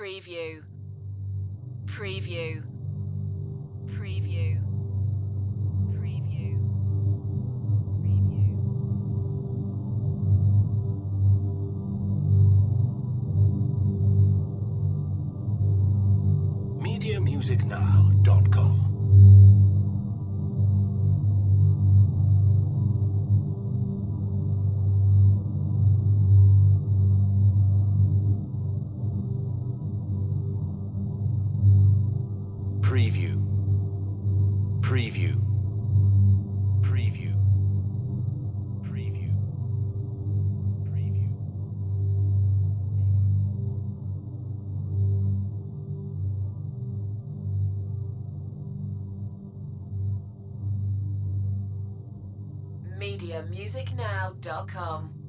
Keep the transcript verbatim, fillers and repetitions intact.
Preview. Preview. Preview. Preview. Preview. media music now dot com. Preview. Preview. Preview. Preview. Preview. media music now dot com